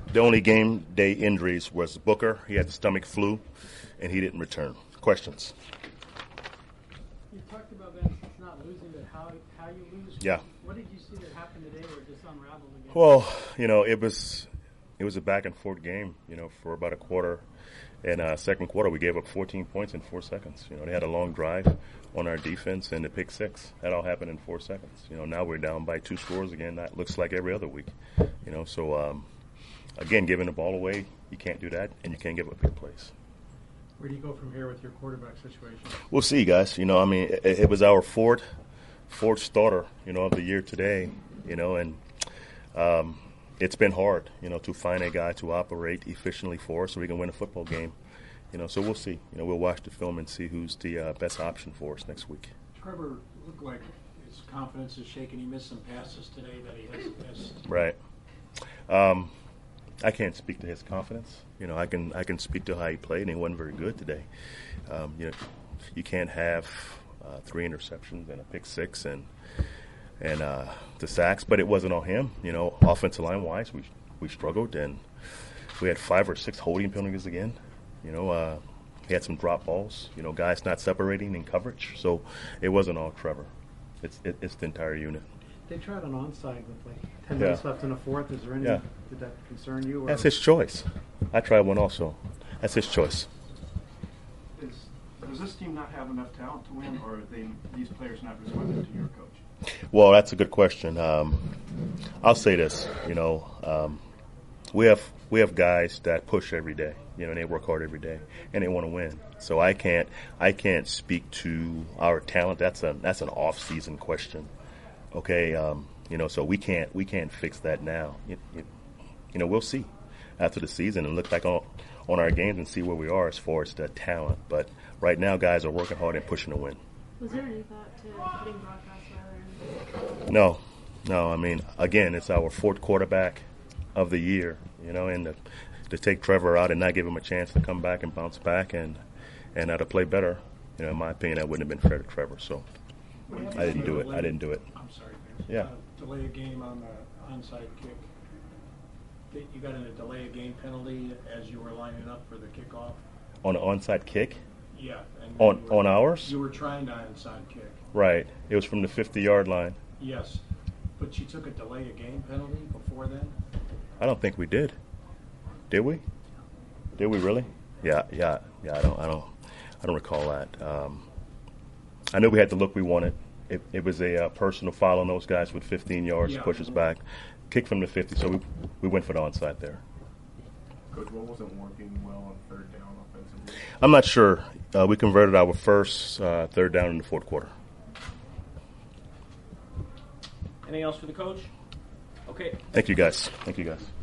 The only game day injuries was Booker. He had the stomach flu, and he didn't return. Questions? You talked about Ben not losing, but how you lose. Yeah. What did you see that happened today where it just unraveled again? Well, it was a back and forth game, for about a quarter. And second quarter, we gave up 14 points in 4 seconds. They had a long drive on our defense and the pick six. That all happened in 4 seconds. Now we're down by 2 scores again. That looks like every other week. So again, giving the ball away, you can't do that, and you can't give up big plays. Where do you go from here with your quarterback situation? We'll see, guys. It was our fourth starter, of the year today, and it's been hard, to find a guy to operate efficiently for us so we can win a football game. So we'll see. We'll watch the film and see who's the best option for us next week. Trevor looked like his confidence is shaken. He missed some passes today that he has missed. Right. I can't speak to his confidence. I can speak to how he played, and he wasn't very good today. You can't have 3 interceptions and a pick six and the sacks, but it wasn't on him. Offensive line wise, we struggled, and we had 5 or 6 holding penalties again. He had some drop balls. Guys not separating in coverage, so it wasn't all Trevor. It's the entire unit. They tried an onside with 10 minutes left in the fourth. Is there any? Yeah. Did that concern you? Or? That's his choice. I tried one also. That's his choice. Does this team not have enough talent to win, or are these players not responding to your coach? Well, that's a good question. I'll say this. We have guys that push every day. And they work hard every day, and they want to win. So I can't speak to our talent. That's an off-season question. Okay, so we can't fix that now. We'll see after the season and look back on our games and see where we are as far as the talent. But right now, guys are working hard and pushing to win. Was there any thought to putting Brock Osweiler in? No. Again, it's our 4th quarterback of the year. And to take Trevor out and not give him a chance to come back and bounce back and to play better, in my opinion, that wouldn't have been fair to Trevor. So I didn't do it. I'm sorry, Vince. Yeah. Delay a game on the onside kick. You got in a delay a game penalty as you were lining up for the kickoff? On an onside kick? Yeah. On ours? You were trying to onside kick. Right. It was from the 50-yard line. Yes. But you took a delay a game penalty before then? I don't think we did. Did we? Did we really? Yeah. I don't recall that. I knew we had the look we wanted. It was a personal foul on those guys with 15 yards to push us back. Kick from the 50, so we went for the onside there. Coach, what wasn't working well on third down offensively? I'm not sure. We converted our first third down in the 4th quarter. Anything else for the coach? Okay. Thank you, guys.